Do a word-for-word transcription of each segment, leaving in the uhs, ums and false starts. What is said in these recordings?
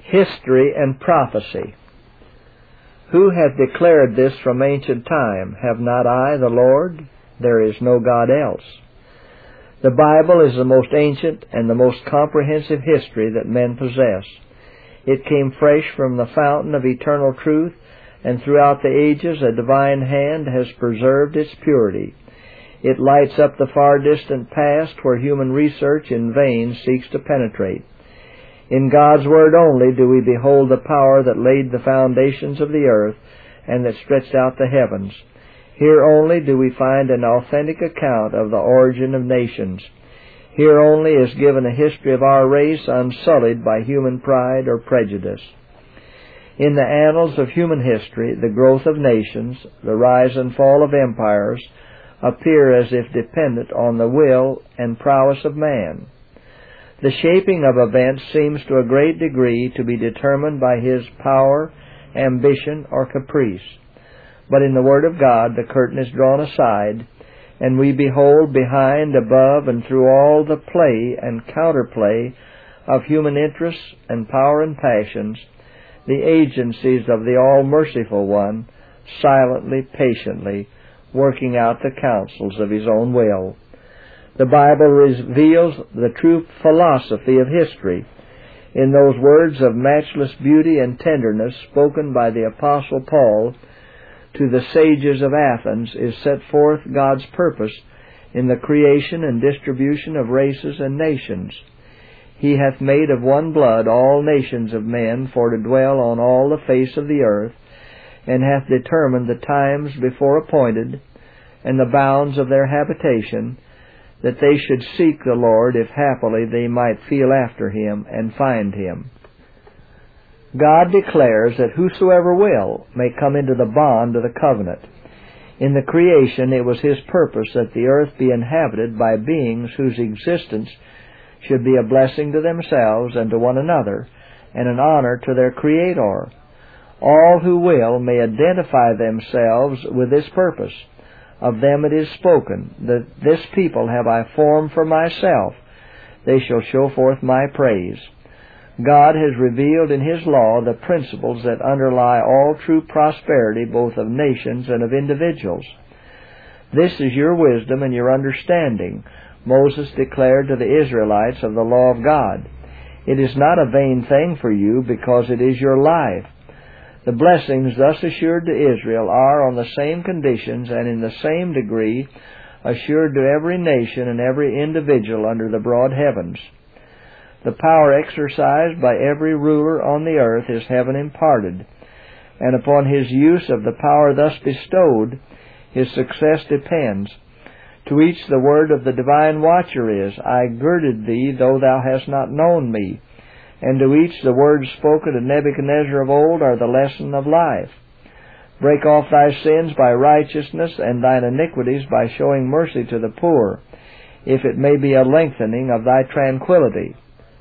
History and prophecy. Who hath declared this from ancient time? Have not I, the Lord? There is no God else. The Bible is the most ancient and the most comprehensive history that men possess. It came fresh from the fountain of eternal truth, and throughout the ages a divine hand has preserved its purity. It lights up the far distant past where human research in vain seeks to penetrate. In God's Word only do we behold the power that laid the foundations of the earth and that stretched out the heavens. Here only do we find an authentic account of the origin of nations. Here only is given a history of our race unsullied by human pride or prejudice. In the annals of human history, the growth of nations, the rise and fall of empires, appear as if dependent on the will and prowess of man. The shaping of events seems to a great degree to be determined by his power, ambition, or caprice. But in the Word of God the curtain is drawn aside, and we behold behind, above, and through all the play and counterplay of human interests and power and passions, the agencies of the All-Merciful One, silently, patiently, working out the counsels of His own will. The Bible reveals the true philosophy of history. In those words of matchless beauty and tenderness spoken by the Apostle Paul to the sages of Athens is set forth God's purpose in the creation and distribution of races and nations. He hath made of one blood all nations of men for to dwell on all the face of the earth, and hath determined the times before appointed, and the bounds of their habitation, that they should seek the Lord, if happily they might feel after Him and find Him. God declares that whosoever will may come into the bond of the covenant. In the creation it was His purpose that the earth be inhabited by beings whose existence should be a blessing to themselves and to one another, and an honor to their Creator. All who will may identify themselves with this purpose. Of them it is spoken, that this people have I formed for myself. They shall show forth my praise. God has revealed in His law the principles that underlie all true prosperity, both of nations and of individuals. This is your wisdom and your understanding, Moses declared to the Israelites of the law of God. It is not a vain thing for you, because it is your life. The blessings thus assured to Israel are on the same conditions and in the same degree assured to every nation and every individual under the broad heavens. The power exercised by every ruler on the earth is heaven imparted, and upon his use of the power thus bestowed, his success depends. To each the word of the divine watcher is, I girded thee, though thou hast not known me. And to each the words spoken to Nebuchadnezzar of old are the lesson of life. Break off thy sins by righteousness, and thine iniquities by showing mercy to the poor, if it may be a lengthening of thy tranquility.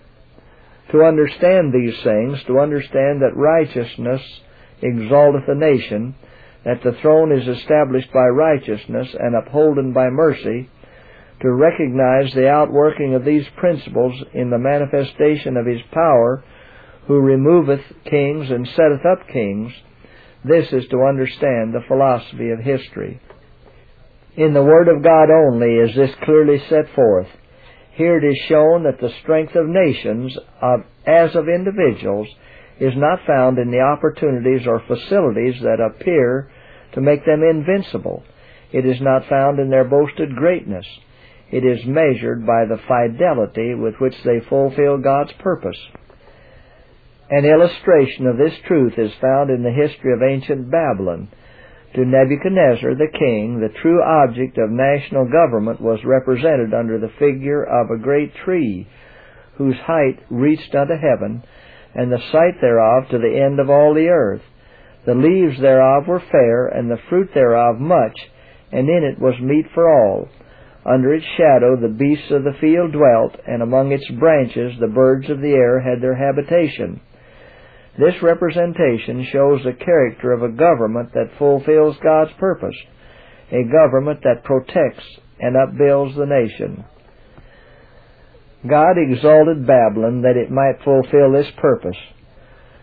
To understand these things, to understand that righteousness exalteth a nation, that the throne is established by righteousness and upholden by mercy, to recognize the outworking of these principles in the manifestation of His power, who removeth kings and setteth up kings, this is to understand the philosophy of history. In the Word of God only is this clearly set forth. Here it is shown that the strength of nations, of, as of individuals, is not found in the opportunities or facilities that appear to make them invincible. It is not found in their boasted greatness. It is measured by the fidelity with which they fulfill God's purpose. An illustration of this truth is found in the history of ancient Babylon. To Nebuchadnezzar the king, the true object of national government was represented under the figure of a great tree, whose height reached unto heaven, and the sight thereof to the end of all the earth. The leaves thereof were fair, and the fruit thereof much, and in it was meat for all. Under its shadow the beasts of the field dwelt, and among its branches the birds of the air had their habitation. This representation shows the character of a government that fulfills God's purpose, a government that protects and upbuilds the nation. God exalted Babylon that it might fulfill this purpose.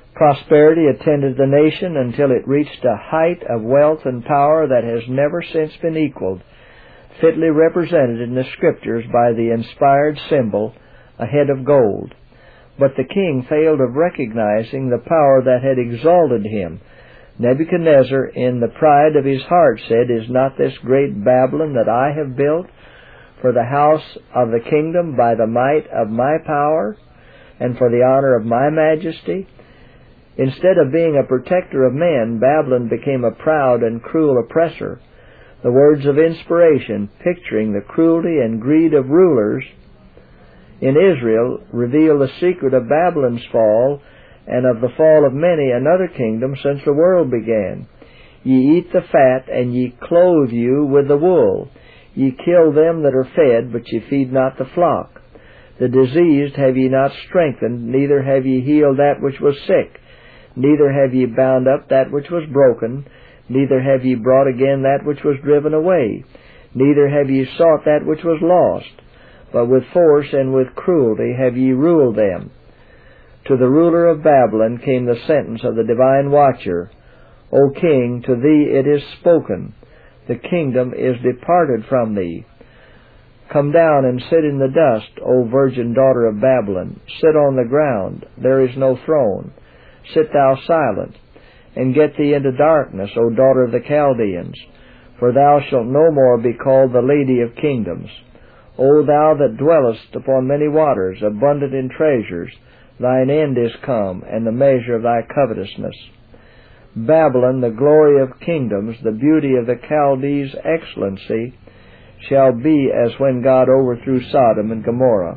Prosperity attended the nation until it reached a height of wealth and power that has never since been equaled, fitly represented in the Scriptures by the inspired symbol, a head of gold. But the king failed of recognizing the power that had exalted him. Nebuchadnezzar, in the pride of his heart, said, "Is not this great Babylon that I have built for the house of the kingdom by the might of my power and for the honor of my majesty?" Instead of being a protector of men, Babylon became a proud and cruel oppressor. The words of inspiration, picturing the cruelty and greed of rulers in Israel, reveal the secret of Babylon's fall and of the fall of many another kingdom since the world began. "Ye eat the fat, and ye clothe you with the wool. Ye kill them that are fed, but ye feed not the flock. The diseased have ye not strengthened, neither have ye healed that which was sick. Neither have ye bound up that which was broken, neither have ye brought again that which was driven away. Neither have ye sought that which was lost, but with force and with cruelty have ye ruled them." To the ruler of Babylon came the sentence of the divine watcher, "O king, to thee it is spoken, the kingdom is departed from thee. Come down and sit in the dust, O virgin daughter of Babylon. Sit on the ground, there is no throne. Sit thou silent, and get thee into darkness, O daughter of the Chaldeans, for thou shalt no more be called the lady of kingdoms. O thou that dwellest upon many waters, abundant in treasures, thine end is come, and the measure of thy covetousness. Babylon, the glory of kingdoms, the beauty of the Chaldees' excellency, shall be as when God overthrew Sodom and Gomorrah.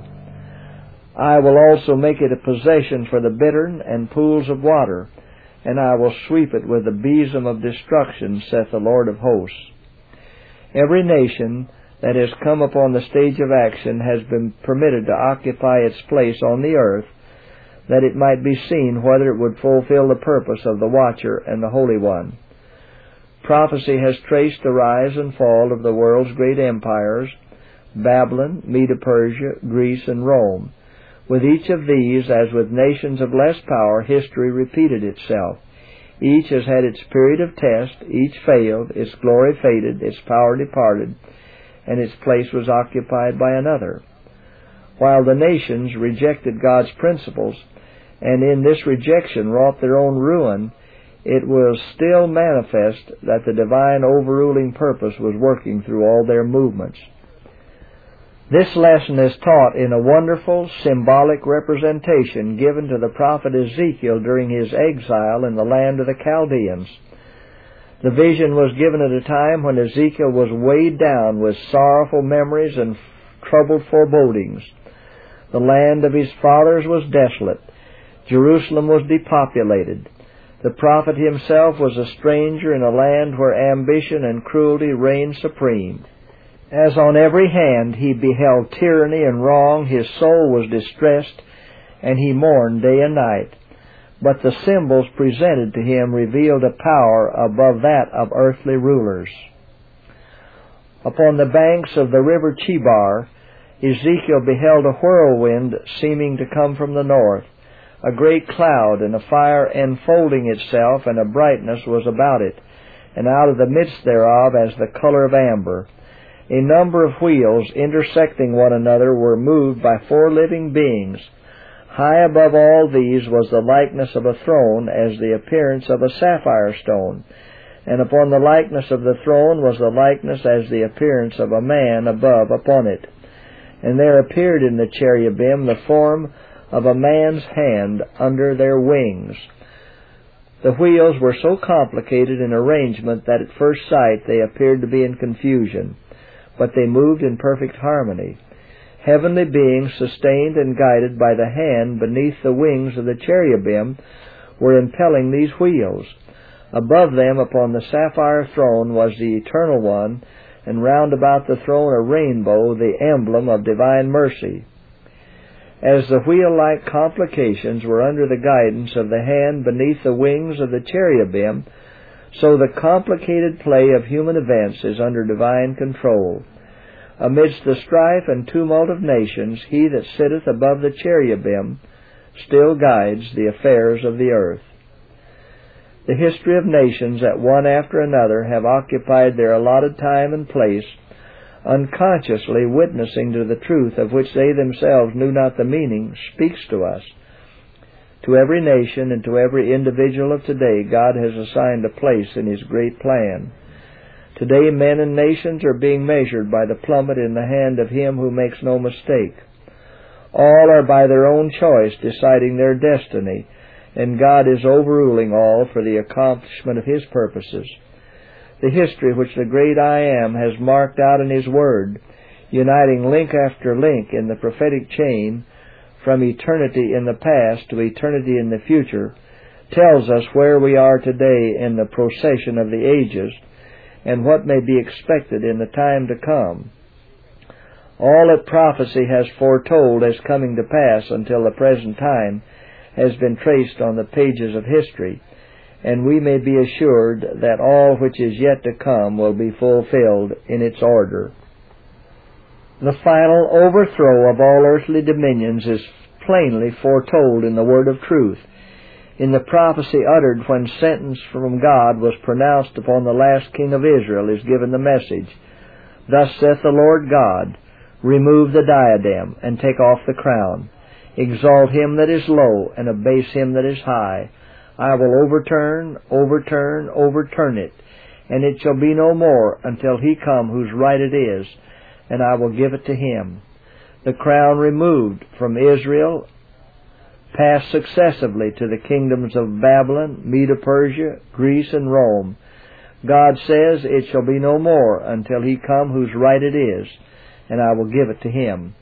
I will also make it a possession for the bittern and pools of water, and I will sweep it with the besom of destruction, saith the Lord of hosts." Every nation that has come upon the stage of action has been permitted to occupy its place on the earth, that it might be seen whether it would fulfill the purpose of the Watcher and the Holy One. Prophecy has traced the rise and fall of the world's great empires, Babylon, Medo-Persia, Greece, and Rome. With each of these, as with nations of less power, history repeated itself. Each has had its period of test, each failed, its glory faded, its power departed, and its place was occupied by another. While the nations rejected God's principles, and in this rejection wrought their own ruin, it was still manifest that the divine overruling purpose was working through all their movements. This lesson is taught in a wonderful symbolic representation given to the prophet Ezekiel during his exile in the land of the Chaldeans. The vision was given at a time when Ezekiel was weighed down with sorrowful memories and troubled forebodings. The land of his fathers was desolate. Jerusalem was depopulated. The prophet himself was a stranger in a land where ambition and cruelty reigned supreme. As on every hand he beheld tyranny and wrong, his soul was distressed, and he mourned day and night. But the symbols presented to him revealed a power above that of earthly rulers. Upon the banks of the river Chebar, Ezekiel beheld a whirlwind seeming to come from the north. A great cloud and a fire enfolding itself, and a brightness was about it, and out of the midst thereof as the color of amber. A number of wheels, intersecting one another, were moved by four living beings. High above all these was the likeness of a throne, as the appearance of a sapphire stone. And upon the likeness of the throne was the likeness as the appearance of a man above upon it. And there appeared in the cherubim the form of a man's hand under their wings. The wheels were so complicated in arrangement that at first sight they appeared to be in confusion, but they moved in perfect harmony. Heavenly beings, sustained and guided by the hand beneath the wings of the cherubim, were impelling these wheels. Above them, upon the sapphire throne, was the Eternal One, and round about the throne a rainbow, the emblem of divine mercy. As the wheel-like complications were under the guidance of the hand beneath the wings of the cherubim, so the complicated play of human events is under divine control. Amidst the strife and tumult of nations, he that sitteth above the cherubim still guides the affairs of the earth. The history of nations that one after another have occupied their allotted time and place, unconsciously witnessing to the truth of which they themselves knew not the meaning, speaks to us. To every nation and to every individual of today, God has assigned a place in His great plan. Today, men and nations are being measured by the plummet in the hand of Him who makes no mistake. All are by their own choice deciding their destiny, and God is overruling all for the accomplishment of His purposes. The history which the great I Am has marked out in His Word, uniting link after link in the prophetic chain from eternity in the past to eternity in the future, tells us where we are today in the procession of the ages and what may be expected in the time to come. All that prophecy has foretold as coming to pass until the present time has been traced on the pages of history, and we may be assured that all which is yet to come will be fulfilled in its order. The final overthrow of all earthly dominions is plainly foretold in the word of truth. In the prophecy uttered when sentence from God was pronounced upon the last king of Israel is given the message, "Thus saith the Lord God, remove the diadem, and take off the crown. Exalt him that is low, and abase him that is high. I will overturn, overturn, overturn it, and it shall be no more until he come whose right it is, and I will give it to him." The crown removed from Israel passed successively to the kingdoms of Babylon, Medo-Persia, Greece, and Rome. God says, "It shall be no more until he come whose right it is, and I will give it to him."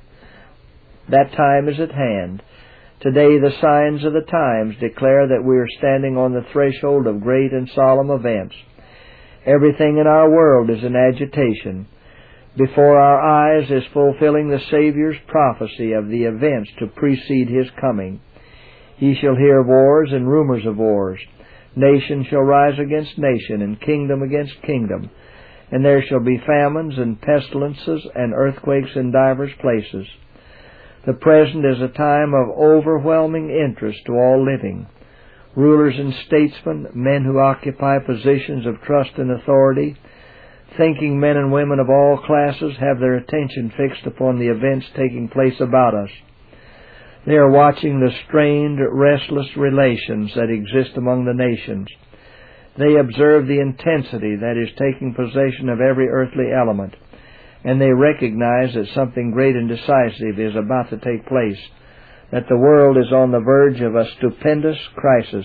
That time is at hand. Today the signs of the times declare that we are standing on the threshold of great and solemn events. Everything in our world is in agitation. Before our eyes is fulfilling the Savior's prophecy of the events to precede His coming. Ye shall hear wars and rumors of wars. Nation shall rise against nation, and kingdom against kingdom. And there shall be famines and pestilences and earthquakes in divers places. The present is a time of overwhelming interest to all living. Rulers and statesmen, men who occupy positions of trust and authority, thinking men and women of all classes have their attention fixed upon the events taking place about us. They are watching the strained, restless relations that exist among the nations. They observe the intensity that is taking possession of every earthly element, and they recognize that something great and decisive is about to take place, that the world is on the verge of a stupendous crisis.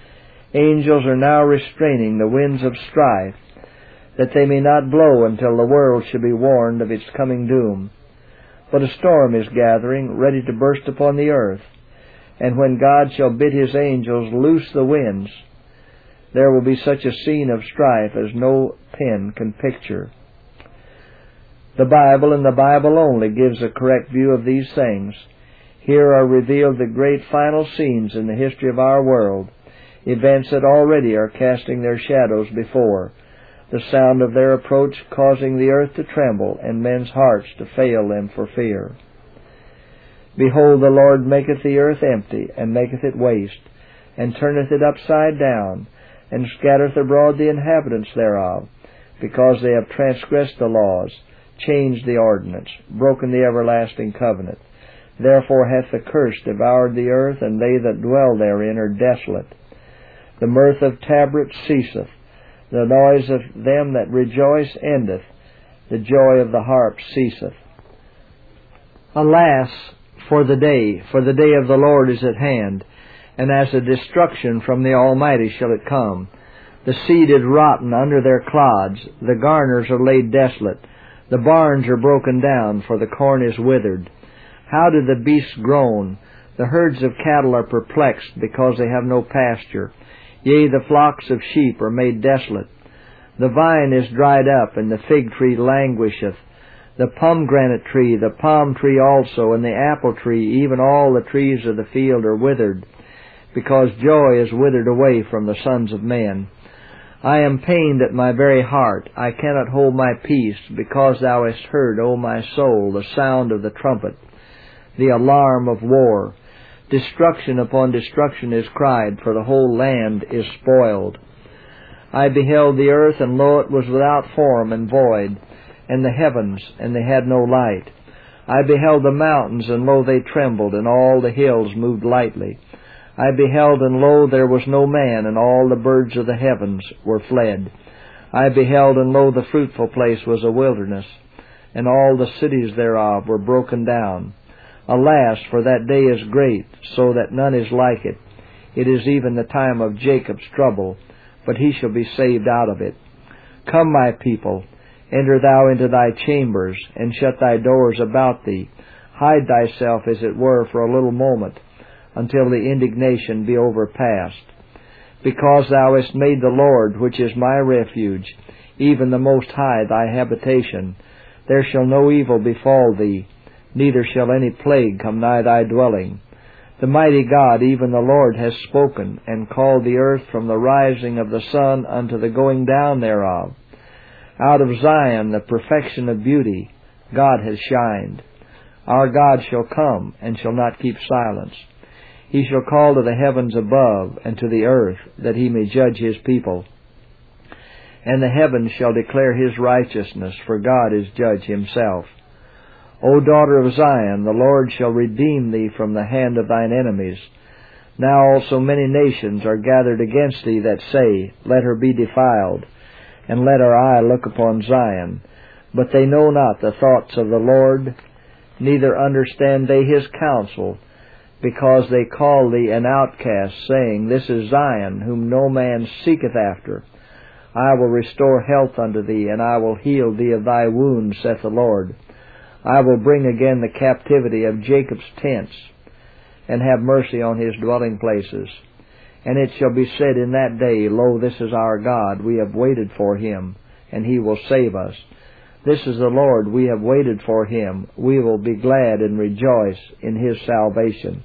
Angels are now restraining the winds of strife, that they may not blow until the world shall be warned of its coming doom. But a storm is gathering, ready to burst upon the earth, and when God shall bid His angels loose the winds, there will be such a scene of strife as no pen can picture. The Bible, and the Bible only, gives a correct view of these things. Here are revealed the great final scenes in the history of our world, events that already are casting their shadows before, the sound of their approach causing the earth to tremble, and men's hearts to fail them for fear. Behold, the Lord maketh the earth empty, and maketh it waste, and turneth it upside down, and scattereth abroad the inhabitants thereof, because they have transgressed the laws, changed the ordinance, broken the everlasting covenant. Therefore hath the curse devoured the earth, and they that dwell therein are desolate. The mirth of tabrets ceaseth, the noise of them that rejoice endeth, the joy of the harp ceaseth. Alas, for the day, for the day of the Lord is at hand, and as a destruction from the Almighty shall it come. The seed is rotten under their clods, the garners are laid desolate, the barns are broken down, for the corn is withered. How do the beasts groan? The herds of cattle are perplexed, because they have no pasture. Yea, the flocks of sheep are made desolate. The vine is dried up, and the fig tree languisheth. The pomegranate tree, the palm tree also, and the apple tree, even all the trees of the field are withered, because joy is withered away from the sons of men. I am pained at my very heart. I cannot hold my peace, because thou hast heard, O my soul, the sound of the trumpet, the alarm of war. Destruction upon destruction is cried, for the whole land is spoiled. I beheld the earth, and lo, it was without form and void, and the heavens, and they had no light. I beheld the mountains, and lo, they trembled, and all the hills moved lightly. I beheld, and lo, there was no man, and all the birds of the heavens were fled. I beheld, and lo, the fruitful place was a wilderness, and all the cities thereof were broken down. Alas, for that day is great, so that none is like it. It is even the time of Jacob's trouble, but he shall be saved out of it. Come, my people, enter thou into thy chambers, and shut thy doors about thee. Hide thyself, as it were, for a little moment, until the indignation be overpast. Because thou hast made the Lord, which is my refuge, even the Most High, thy habitation, there shall no evil befall thee, neither shall any plague come nigh thy dwelling. The mighty God, even the Lord, has spoken, and called the earth from the rising of the sun unto the going down thereof. Out of Zion, the perfection of beauty, God has shined. Our God shall come, and shall not keep silence. He shall call to the heavens above, and to the earth, that he may judge his people. And the heavens shall declare his righteousness, for God is judge himself. O daughter of Zion, the Lord shall redeem thee from the hand of thine enemies. Now also many nations are gathered against thee that say, Let her be defiled, and let our eye look upon Zion. But they know not the thoughts of the Lord, neither understand they his counsel, because they call thee an outcast, saying, This is Zion, whom no man seeketh after. I will restore health unto thee, and I will heal thee of thy wounds, saith the Lord. I will bring again the captivity of Jacob's tents, and have mercy on his dwelling places. And it shall be said in that day, Lo, this is our God, we have waited for him, and he will save us. This is the Lord, we have waited for him, we will be glad and rejoice in his salvation.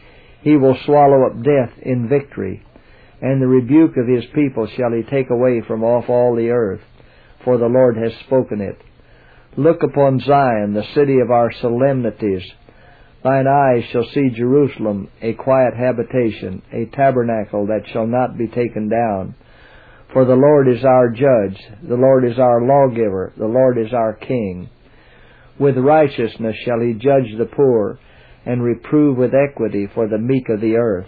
He will swallow up death in victory, and the rebuke of his people shall he take away from off all the earth, for the Lord has spoken it. Look upon Zion, the city of our solemnities. Thine eyes shall see Jerusalem, a quiet habitation, a tabernacle that shall not be taken down. For the Lord is our judge, the Lord is our lawgiver, the Lord is our king. With righteousness shall he judge the poor, and reprove with equity for the meek of the earth.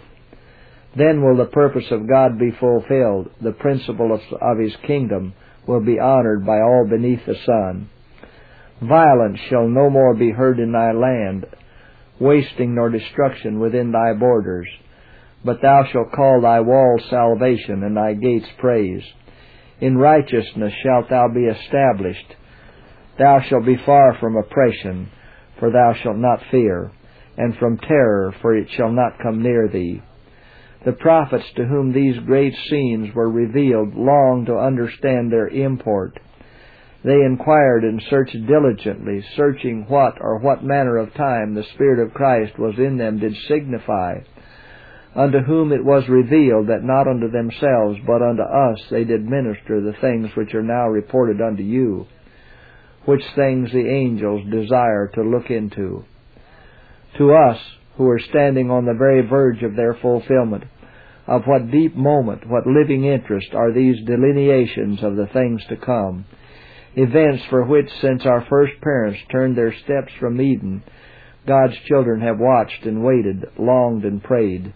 Then will the purpose of God be fulfilled, the principle of, of his kingdom will be honored by all beneath the sun. Violence shall no more be heard in thy land, wasting nor destruction within thy borders. But thou shalt call thy walls salvation, and thy gates praise. In righteousness shalt thou be established. Thou shalt be far from oppression, for thou shalt not fear, and from terror, for it shall not come near thee. The prophets to whom these great scenes were revealed longed to understand their import. They inquired and searched diligently, searching what or what manner of time the Spirit of Christ was in them did signify, unto whom it was revealed that not unto themselves, but unto us they did minister the things which are now reported unto you, which things the angels desire to look into. To us, who are standing on the very verge of their fulfillment, of what deep moment, what living interest are these delineations of the things to come, events for which, since our first parents turned their steps from Eden, God's children have watched and waited, longed and prayed.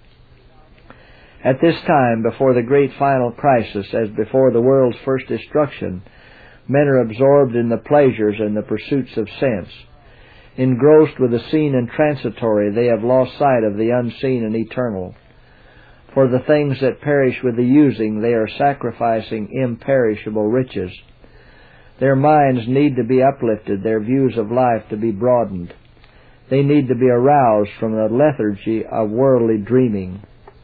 At this time, before the great final crisis, as before the world's first destruction, men are absorbed in the pleasures and the pursuits of sense. Engrossed with the seen and transitory, they have lost sight of the unseen and eternal. For the things that perish with the using, they are sacrificing imperishable riches. Their minds need to be uplifted, their views of life to be broadened. They need to be aroused from the lethargy of worldly dreaming.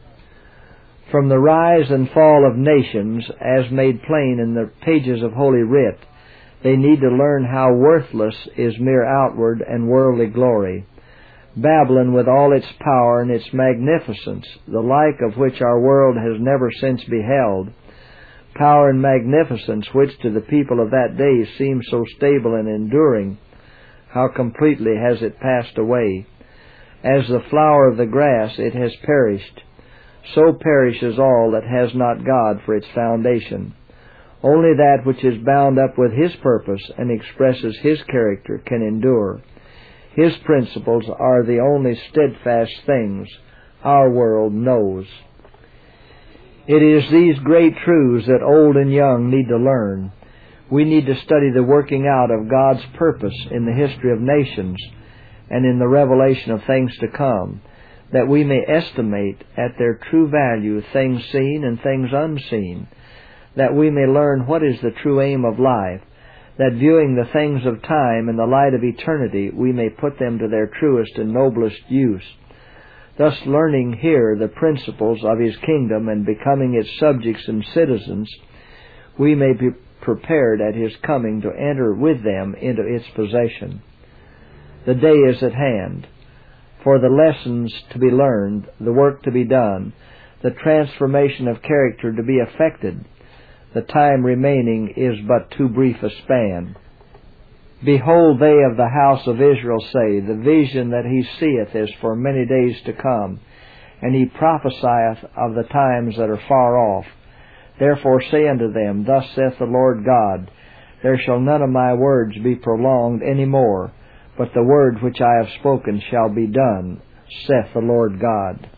From the rise and fall of nations, as made plain in the pages of Holy Writ, they need to learn how worthless is mere outward and worldly glory. Babylon, with all its power and its magnificence, the like of which our world has never since beheld, power and magnificence which to the people of that day seemed so stable and enduring, how completely has it passed away. As the flower of the grass it has perished, so perishes all that has not God for its foundation. Only that which is bound up with His purpose and expresses His character can endure. His principles are the only steadfast things our world knows. It is these great truths that old and young need to learn. We need to study the working out of God's purpose in the history of nations and in the revelation of things to come, that we may estimate at their true value things seen and things unseen, that we may learn what is the true aim of life, that viewing the things of time in the light of eternity, we may put them to their truest and noblest use. Thus learning here the principles of His kingdom and becoming its subjects and citizens, we may be prepared at His coming to enter with them into its possession. The day is at hand. For the lessons to be learned, the work to be done, the transformation of character to be effected, the time remaining is but too brief a span. Behold, they of the house of Israel say, the vision that he seeth is for many days to come, and he prophesieth of the times that are far off. Therefore say unto them, Thus saith the Lord God, There shall none of my words be prolonged any more, but the word which I have spoken shall be done, saith the Lord God.